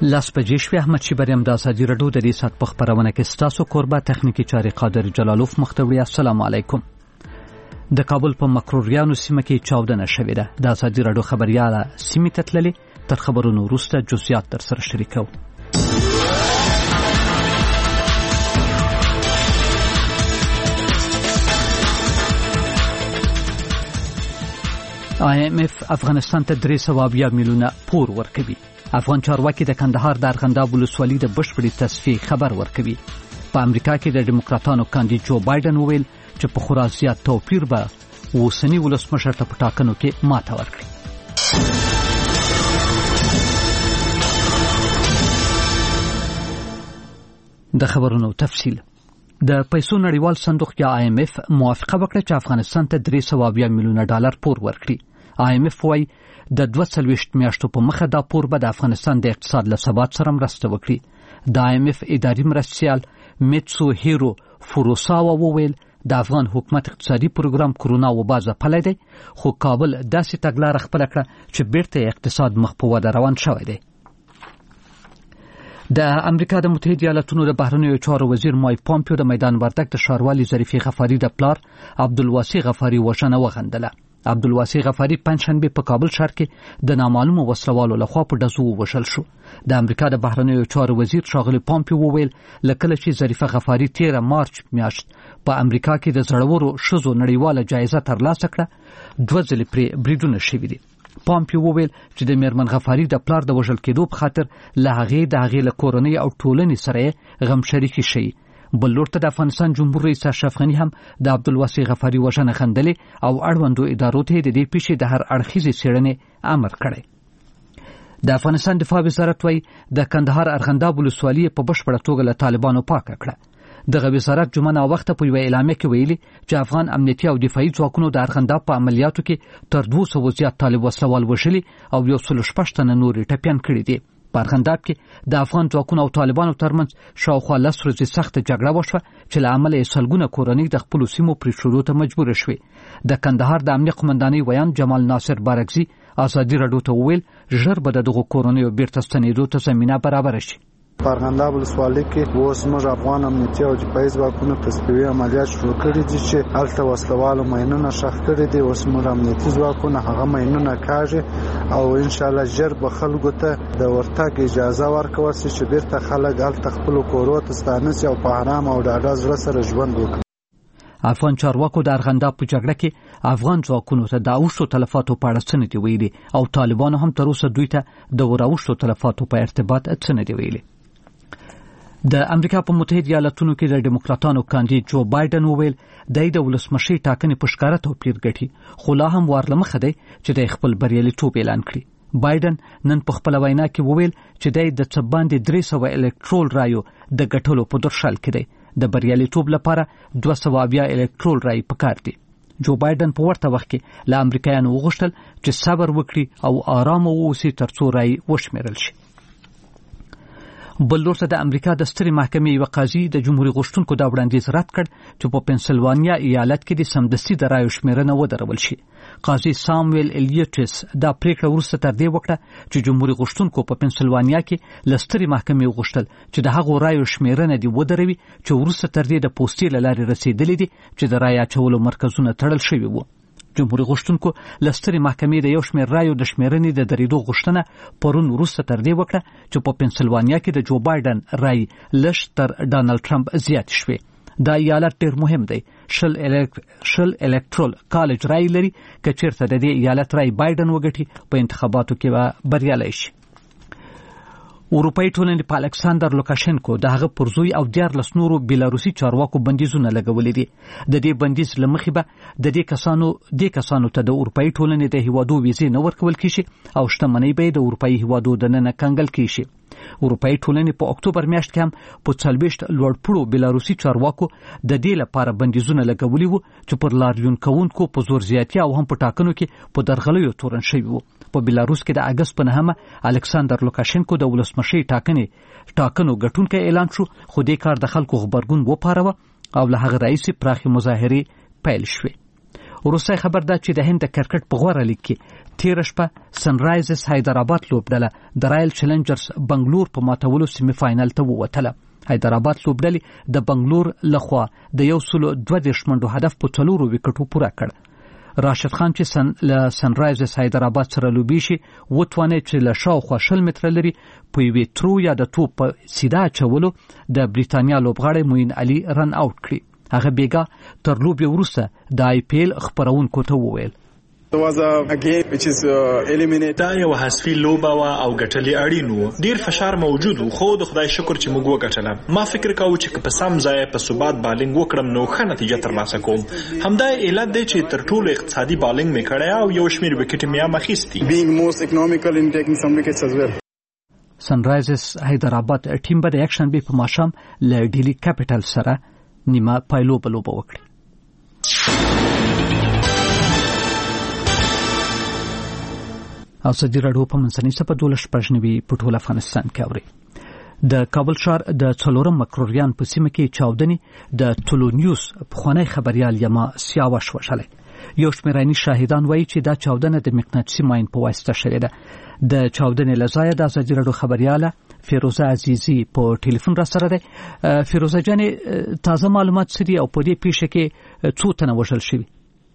لاس بجې شوې. احمد شیبری هم د ازادي راډیو د دې ساعت په خپرونه کې ستاسو کوربه تخنیکی چارې قادر جلالوف مختوری. السلام علیکم. د کابل په مکروریانو سیمه کې چاودنه شوې ده. د ازادي راډیو خبرياله سیمې ته تللې. تر خبرونو وروسته جزئیات در سره شریکو. IMF افغانستان ته 300 میلیونه پور ورکوي. افغان چارواکي د کندهار د ارغنداب ولسوالۍ د بشپړې تصفیې خبر ورکوي. په امریکا کې د ډیموکراتانو کاندید جو بایدن وویل چې په خورا زیات توپیر به اوسنی ولسمشر ته په ټاکنو کې ماته ورکړي. د خبرونو تفصیل. د پیسو نړیوال صندوق یا IMF موافقه وکړه چې افغانستان ته 300 میلیونه ډالر پور ورکړي. IMF وايي د 22 میاشتو په مخه دا پور به د افغانستان د اقتصاد له ثبات سره مرسته وکړي. د IMF اداري مرستیال میتسو هیرو فوروساوا وویل د افغان حکومت اقتصادي پروګرام کرونا وبا ځپلی دی، خو کابل داسې تګلاره خپله کړه چې بیرته اقتصاد مخ په وده روان شوی دی. د امریکا د متحده ایالاتونو د بهرنیو چارو وزیر مایک پامپیو د میدان وردګ د ښاروالي ظریفې غفاري د پلار عبدالواسع غفاري وژنه وغندله. عبدالواسع غفاري پنځشنبه په کابل ښار کې د نامعلومو وسلوالو لخوا په ډزو ووژل شو. د امریکا د بهرنیو چارو وزیر ښاغلی پامپیو وویل لکه چې ظریفه غفاري 13 مارچ میاشت په امریکا کې د زړورو ښځو نړیواله جایزه ترلاسه کړه، 2 ځلې پرې بریدونه شوي دي. پامپیو وویل چې د میرمن غفاري د پلار د وژل کېدو په خاطر له هغې له کورنۍ او ټولنې سره غم شریکي شي. بل لور ته د افغانستان جمهور رئیس اشرف غني هم د عبدالواسع غفاري وژنه خندلې او اړوندو ادارو ته د دې پیښې د هر اړخیزې څېړنې امر کړی. د افغانستان دفاع وزارت وايي د کندهار ارغنداب ولسوالۍ په بشپړه توګه له طالبانو پاکه کړه. دغه وزارت جمعه نا وخت په یوه اعلامیه کې ویلي چې افغان امنیتي او دفاعي ځواکونو د ارغنداب په عملیاتو کې تر 200 زیات طالب وسلوال وژلي او 116 تنه نورې ټپیان کړي دي. په ارغنداب کې د افغان ځواکونو او طالبانو ترمنځ شاوخوا 10 ورځې سخته جګړه وشوه چې له امله یې سلګونه کورنۍ د خپلو سیمو پرېښودو ته مجبوره شوې. د کندهار د امنیه قومندانۍ ویان جمال ناصر بارکزي ازادي راډیو ته وویل ژر به دغه کورنۍ بیرته ستنېدو ته زمینه برابره شي. په ارغنداب ولسوالۍ کې اوس موږ افغان امنیتي او دفاعي ځواکونو تصفیوي عملیات شروع کړي دي چې هلته وسلوالو ماینونه ښخ کړي دي. اوس موږ امنیتي ځواکونه هغه ماینونه کاږي او ان شاء الله ژر به خلکو ته د ورتګ اجازه ورکول شي چې بیرته خلک هلته خپل کورو ته ستانه شي او په آرام او ډاډه زړه سره ژوند وکړي. افغان چارواکو د ارغنداب په جګړه کې افغان ځواکونو ته د اوښتو تلفاتو په اړه څه نه دي ویلي او طالبانو هم تر اوسه دوی ته د اوښتو تلفاتو په ارتباط څه نه دي ویلي. د امریکا په متحده ایالاتونو کې د ډیموکراتانو کاندید جو بایدن وویل د ولسمشي ټاکنې په ښکاره توپیر ګټي، خو لا هم وارلمخه دی چې د خپل بریالیتوب اعلان کړي. بایدن نن په خپل وینا کې وویل چې د څه باندې 300 الکترول رایو د ګټلو په درشل کې دی. د بریالیتوب لپاره 200 الکترول رای پکار دي. جو بایدن په ورته وخت کې له امریکایانو وغوښتل چې صبر وکړي او آرام واوسي ترڅو رای وشمیرل شي. بل لور ته د امریکا د سترې محکمې یو قاضي د جمهوریت غوښتونکو دا وړاندیز رد کړ چې په پنسلوانیا ایالت کې د سمدستي د رایو شمیرنه ودرول شي. قاضي سامویل الیټس دا پریکړه وروسته تر دې وکړه چې جمهوریت غوښتونکو په پنسلوانیا کې له سترې محکمې وغوښتل چې د هغو رایو شمیرنه دی ودروي چې وروسته تر دې د پوستې له لارې رسیدلې دي چې د رای اچولو مرکزونه تړل شوي وو. جمهوریت غوښتونکو له سترې محکمې د یو شمېر رایو د شمیرنې د درېدو غوښتنه پرون وروسته تر دې وکړه چې په پنسلوانیا کې د جو بایدن رای لږ تر ډانلډ ټرمپ زیات شوې. دا ایالت ډېر مهم دی. 10 الکترول کالج رای لري که چیرته د دې ایالت رای بایدن وګټي په انتخاباتو کې به بریالی شي. اروپایي ټولنې په الکساندر لوکاشنکو د هغه پر زوی او 14 نورو بیلاروسي چارواکو بندیزونه لګولې دي. د دې بندیز له مخې به د دې کسانو ته د اروپایي ټولنې د هیوادو ویزې نه ورکول کیږي او شتمنۍ به د اروپایي هیوادو دننه کنګل کیږي. اروپایي ټولنې په اکتوبر میاشت کې هم په 40 لوړپوړو بیلاروسي چارواکو د دې لپاره بندیزونه لګولي وو چې پر لاریون کوونکو په زور زیاتي او هم په ټاکنو کې په درغلیو تورن شوي وو. په بیلاروس کې د اگست په 9 الکساندر لوکاشنکو د ولسمشي ټاکنو ګټونکی اعلان شو، خو دې کار د خلکو غبرګون وپاروه او له هغه راځي پراخي مظاهرې پیل شوې. وروسي خبر دا چې د هند د کرکټ په غوړه لیګ کې تیر شپه سنرایزرز حیدرآباد لوبډله د رایل چیلنجرز بنگلور په ماتولو سیمه فائنل ته ووتله. حیدرآباد لوبډلې د بنگلور لخوا د 122 منډو هدف په 4 وکټو پوره کړ. راشد خان چې سنرایزرز حیدرآباد سره لوبي شي وتوانه چې له شاوخوا 20 متره لري په یوې ترو یا د توپ په سیده چولو د بریتانیا لوبغاړی موین علي رن اوټ کړی. هغه بیګا تر لوبي وروسته د آی پی ایل خبرونکو ته وویل دا یو حذفي لوبه وا او ګټلې اړین وو. ډیر فشار موجود وو خو د خدای شکر چې موږ وګټله. ما فکر کاوه چې په سم ځای په ثبات بالینګ وکړم نو ښه نتیجه ترلاسه کوم. همدا علت دی چې تر ټولو اقتصادي بالینګ مې کړی او یو شمېر وکټې مې هم اخیستي. سنرایزرز حیدرآباد ټیم به د اکشن بي په ماشام له ډیلی کیپټل سره نیمه پایلو بلوبه وکړي. او ازادي راډیو په منځنۍ صفحه 12 په ټول افغانستان کې اوري. د کابل ښار د څلورم مکروریان په سیمه کې چاودنې د ټولو نیوز پخوانی خبريال یما سیاوش وشله. یو شمېرانی شاهدان وایي چې دا چاودنه د مقناطیسي ماین په واسطه شوې ده. د چاودنې لزایه د ازادي راډیو خبرياله فیروزه عزیزی په ټلیفون را سره ده. فیروزه جانې تازه معلومات سړي او په دې پیښه کې څو تنه وژل شوي؟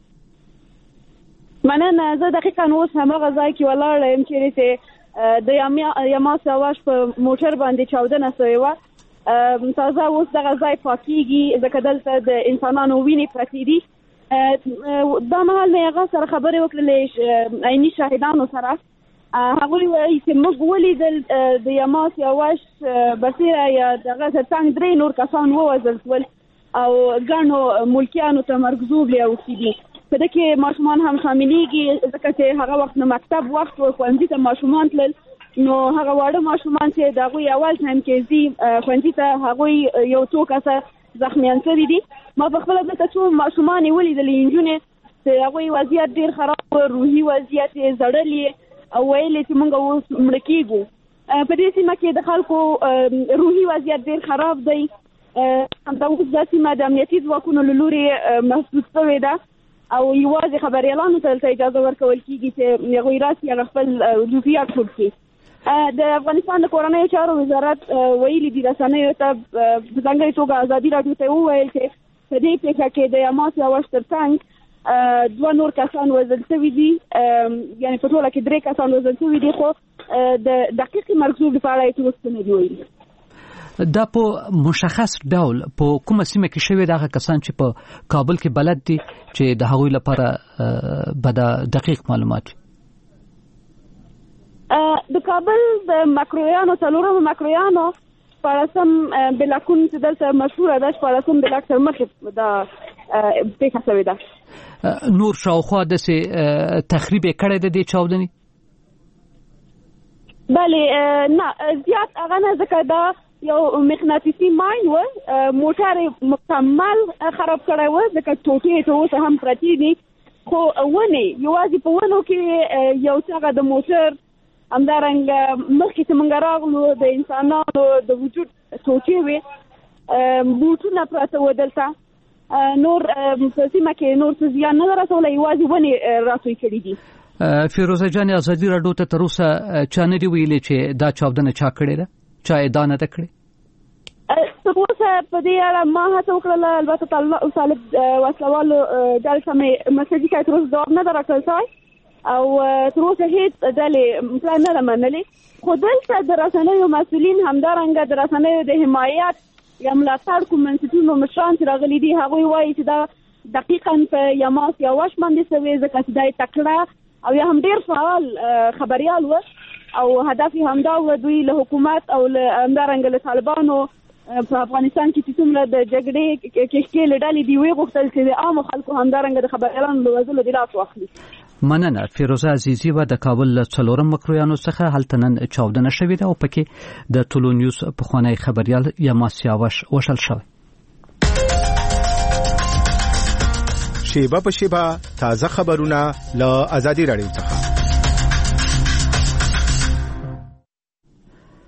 مننه. زه دقیقاً اوس هماغه ځای کې ولاړ یم چې د یما سیاوش په موټر باندې چاودنه شوې وه. تازه اوس دغه ځای پاکیږي ځکه دلته د انسانانو وینې پرتې دي. دا مهال مې هغه سره خبرې وکړلې عیني شاهدانو سره. هغوی وایي چې موږ ولیدل د یما سیاوش بصیره یا دغه ترڅنګ 3 نور کسان ووژل شول او ګڼو ملکیانو ته مرګ ژوبلې اوښتي دي. په دې کې ماشومان هم شاملېږي ځکه چې هغه وخت نه مکتب وخت و ښوونځي ته ماشومان تلل نو هغه واړه ماشومان چې د هغوی اول ټایم کې ځي ښوونځي ته هغوی یو څو کسه زخمیان شوي دي. ما په خپله دلته څو ماشومان یې ولیدلې نجونې چې هغوی وضعیت ډېر خراب و روحي وضعیت یې زړل او ویل چې موږ اوس مړه کېږو. په دې سیمه کې د خلکو روحي وضعیت ډېر خراب دی. همدا اوس دا سیمه د امنیتي ځواکونو له لورې محسوس شوې ده او یوازې خبریالانو ته اجازه ورکول کیږي چې هغوی راسي هغه خپل جزئیات ټول کړي. د افغانستان د کورنیو چارو وزارت ویلي دي رسنیو ته په ځانګړې توګه ازادي راډیو ته وویل چې په دې پیښه کې د یما سیاوش ترڅنګ 2 نور کسان وژل شوي دي. یعنې په ټوله کې 3 کسان وژل شوي دي خو د دقیقې مرګ ژوبلې په اړه یې څه څه نه دي ویلي. دا په مشخص ډول په کومه سیمه کې شوی دغه کسان چې په کابل کې بلد دي چې د هغوی لپاره به د دقیق معلومات د کابل د مکرویانو څلورم مکرویانو پارسم بلاکون چې دلته مشهوره ده پارسم بلاک تر مخې دا پیښه شوې ده. نور شاوخوا داسې تخریب یې کړی د دې چاودنې؟ بله نه زیات هغه نه ځکه دا یو مقناطیسي ماین و موټر مکمل خراب کړی و ځکه ټوټې ته اوس هم پرتې دي خو ونې یوازې په ونو کې یو څه د موټر همدارنګه مخکې چې موږ راغلو د انسانانو د وجود ټوټې وې بوټونه پراته و دلته نور په سیمه کې نور څه زیان نه رسولی یوازې ونې راسوی کړي دي. فیروزه جانې ازادي راډیو ته تر اوسه چا نه دي ویلي چې دا چاودنه چا کړې ده؟ چا ادعا نه ده کړې؟ تر اوسه په دې اړه ما هڅه وکړله البته طالب وسلوالو ډلې ته مې مسجي کړی تر اوسه ځواب نه ده راکړل شوی او تر اوسه هېڅ ډلې پلان نه ده منلې خو دلته د رسنیو مسؤلین همدارنګه د رسنیو د حمایت یا ملاتړ کوم بنسټونو مشران چې راغلي دي هغوی وایي چې دا دقیقاً په یما سیاوش باندې شوې ځکه چې دا یې تکړه او یا هم ډېر فعال خبریال و او هدف یې همدا و دوی له حکومت او همدارنګه له طالبانو په افغانستان کې چې څومره د جګړې کښتۍ له ډلې دي ویې غوښتل چې د عامو خلکو همدارنګه د خبریالانو له وژلو د لاس واخلي. مننه. فیروزه عزیزی و د کابل له څلورم مکرویانو څخه هلته نن چاودنه شوې ده او پکې د ټولو نیوز پخوانی خبریال یما سیاوش وژل شوی. شیبه په شیبه تازه خبرونه له ازادي راډیو څخه.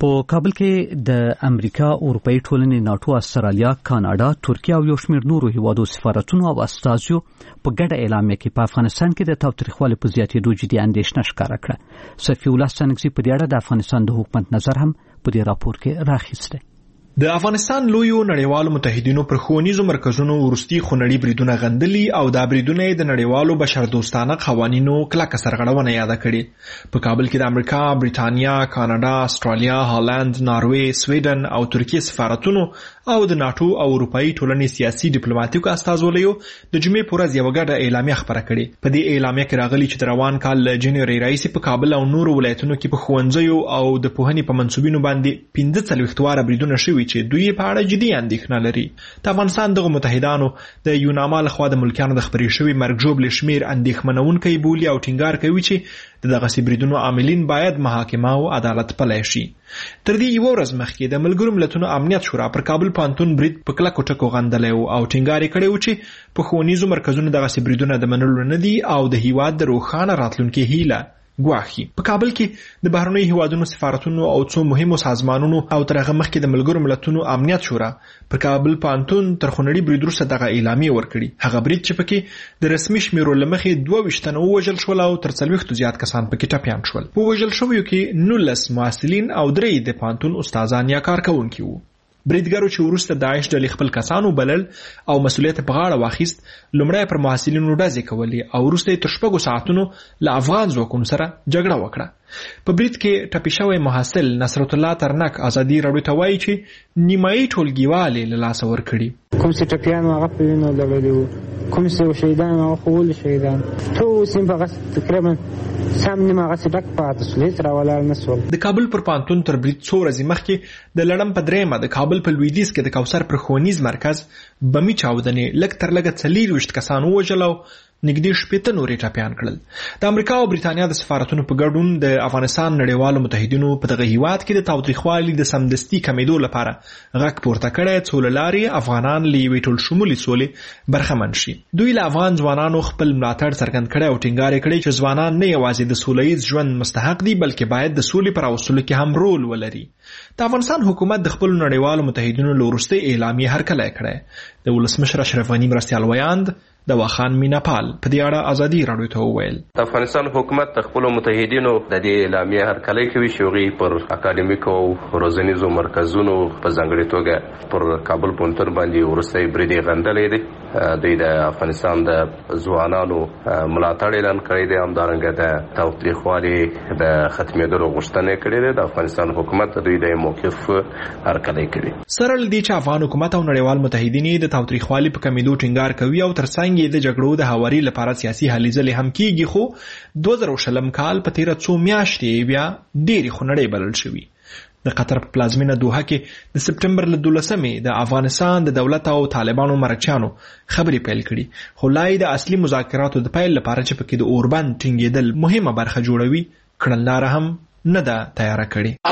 په کابل کې د امریکا، اروپאי ټولنې، ناتو، استرالیا، کاناډا، ترکیه او یو شمېر نورو هیوادو سفارتونو او استازیو په ګډه اعلامیه کې په افغانستان کې د تاوتریخوالي په زیاتېدو جدي اندېښنه ښکاره کړه. صفي الله ستانکزي په دې اړه د افغانستان د حکومت نظر هم په دې راپور کې راخیسته. د افغانستان لویو نړیوالو متحدینو پر ښوونیزو مرکزونو وروستي خونړي بریدونه غندلي او دا بریدونه د نړیوالو بشردوستانه قوانینو کلکه سرغړونه یاده کړې. په کابل کې د امریکا، بریټانیا، کاناډا، استرالیا، هالند، ناروې، سویډن او ترکیه سفارتونو او د ناتو او اروپאי ټولنې سیاسي ډیپلوماټیکو استازولیو د جمعې په ورځ یوه ګډه اعلامیه خپره کړې. په دې اعلامیه کې راغلي چې د روان کال له جنوري راهیسې په کابل او نورو ولایتونو کې په ښوونځیو او د پوهنې په منصوبینو باندې 45 واره بریدونه شوي چې دوی په اړه جدي اندېښنه لري. د افغانستان دغه متحدانو د یوناما لخوا د ملکیانو د خپرې شوي مرګ ژوبلې شمېر اندېښمنونکی بولي او ټینګار کوي چې د دغسې بریدونو عاملین باید محاکمه او عدالت پلی شي. تر دې یوه ورځ مخکې د ملګرو ملتونو امنیت شورا پر کابل پوهنتون برید په کلکو ټکو غندلی او ټینګار یې کړی و چې په ښوونیزو مرکزونو دغسې بریدونه د منلو نه دي او د هیواد د روښانه راتلونکي هیله ګواښي. په کابل کې د بهرنیو هیوادونو سفارتونو او څو مهمو سازمانونو او تر هغه مخکې د ملګرو ملتونو امنیت شورا پر کابل پوهنتون تر خونړي برید وروسته دغه اعلامیه ورکړي. هغه برید چې پکې د رسمي شمیرو له مخې 22 تنه ووژل شول او تر 40 زیات کسان پکې ټپیان شول. په وژل شویو کې 19 محصلین او 3 د پوهنتون استادان یا کارکوونکي وو. بریدګرو چې وروسته داعش ډلې خپل کسانو بلل او مسؤلیت په غاړه واخیست، لومړی پر محصلینو ډزې کولې او وروسته یې تر 6 ساعتونو له افغان ځواکونو سره جګړه وکړه. په برید کې ټپي شوی محصل نصرت الله ترنک ازادي راډیو ته وایي چې نیمایي ټولګیوالې له لاسه ورکړي. کوم چې ټپیان هغه په وینو لړلي وو، کوم چې شهیدان هغه خو ولې شهیدان ټول سیم په هغسې تقریبا سم نیمه هغسې ډک پاتې شول، هېڅ راولاړ نه شول. د کابل پر پوهنتون تر برید څو ورځې مخکې د لړم په درېیمه د کابل په لویدیځ کې د کوثر پر ښوونیز مرکز بمي چاودنې لږ تر لږه 24 کسان ووژل او نږدې 80 نورې ټپیان کړل. د امریکا او بریټانیا د سفارتونو په ګډون د افغانستان نړیوالو متحدینو په دغه هیواد کې د تاوتریخوالي د سمدستي کمیدو لپاره غږ پورته کړی څو له لارې افغانان له یوې ټولشمولي سولې برخمن شي. دوی له افغان ځوانانو خپل ملاتړ څرګند کړی او ټینګار یې کړی چې ځوانان نه یوازې د سوله ییز ژوند مستحق دي بلکې باید د سولې په راوستلو کې هم رول ولري. د افغانستان حکومت د خپلو نړیوالو متحدینو له وروستۍ اعلامیې هرکلی کړی. د ولسمشر اشرف غني مرستیال ویاند د واخان میناپال په دې اړه ازادي راډیو ته وویل. د افغانستان حکومت د خپلو متحدینو د دې اعلامیې هرکلی کوي چې هغوی پر اکاډمیکو او روزنیزو مرکزونو په ځانګړې توګه پر کابل پوهنتون باندې وروستی برید یې غندلی دی. دوی د افغانستان د ځوانانو ملاتړ اعلان کړی دی، همدارنګه د تاوتریخوالي د ختمېدلو غوښتنه یې کړې ده. د افغانستان حکومت دوی د موقف هرکلی کوي. سره له دې چې افغان حکومت او نړیوال متحدین د تاوتریخوالي په کمیدو ټینګار کوي او ترڅنګ د جګړو د هواري لپاره سیاسي هلې ځلې هم کیږي، خو 2020 کال په تیره څو میاشتې بیا ډېرې خونړۍ بلل شوي. د قطر په پلازمینه دوحه کې د سپټمبر له 12 د افغانستان د دولت او طالبانو مرچانو خبرې پیل کړي، خو لا د اصلي مذاکراتو د پیل لپاره چې پکې د اوربند ټینګېدل مهمه برخه جوړوي کړنلاره هم نه ده تیاره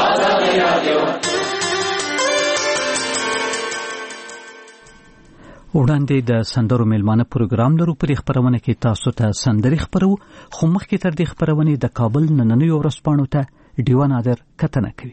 کړې. وړاندې د سندرو میلمانه پروګرام لرو. په دې خپرونه کې تاسو ته سندرې خپرو، خو مخکې تر دې خپرونې د کابل نننیو ورځپاڼو ته ډیوه نادر کتنه کوي.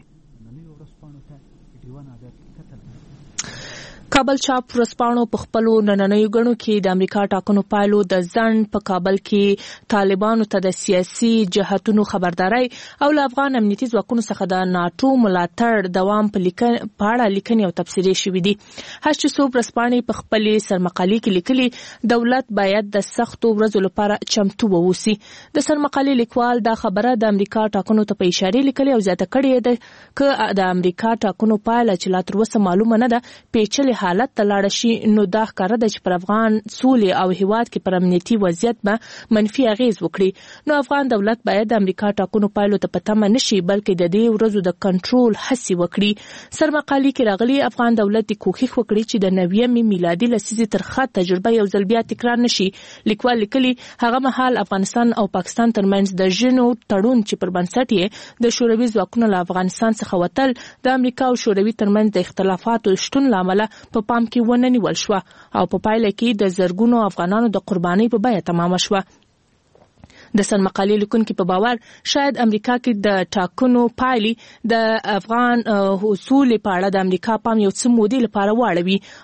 کابل چاپ ورځپاڼو په خپلو نننیو غړو کې د امریکا ټاکنو پایلو د ځنډ په کابل کې طالبانو ته د سیاسي جهاتونو خبرداري او له افغان امنیتي ځواکونو څخه د ناتو ملاتړ دوام په اړه لیکنې او تبصرې شوې دي. هڅه څو ورځپاڼې په خپلې سرمقالې کې لیکلي دولت باید د سختو ورځو لپاره چمتو ووسي. د سرمقالې لیکوال دا خبره د امریکا ټاکنو ته په اشاره لیکلي او زیاته کړې ده چې د امریکا ټاکنو پایله چې لا تر اوسه معلومه نه ده پیچلې حالت ته لاړ شي، نو دا ښکاره ده چې پر افغان سولې او هیواد کې پر امنیتي وضعیت به منفي اغیز وکړي. نو افغان دولت باید د امریکا ټاکنو پایلو ته په تمه نشي بلکې د دې ورځو د کنټرول هڅې وکړي. سرمقالې کې راغلي افغان دولت کوښښ وکړي چې د 90 میلادي لسیزې ترخه تجربه یو ځل بیا تکرار نشي. لیکوال لیکلي هغه مهال افغانستان او پاکستان ترمنځ د ژنو تړون چې پر بنسټ یې د شوروي ځواکونو له افغانستان څخه وتل د امریکا او شوروي ترمنځ د اختلافاتو شتون لامل په پام کې ونه نیول شو او په پایله کې د زرګونو افغانانو د قربانۍ په بیه تمام شو. د سن مقالې لیکونکو په باور شاید امریکا کې د ټاکنو پایلې د افغان حصول په اړه د امریکا پام یو څه مودې لپاره واړوي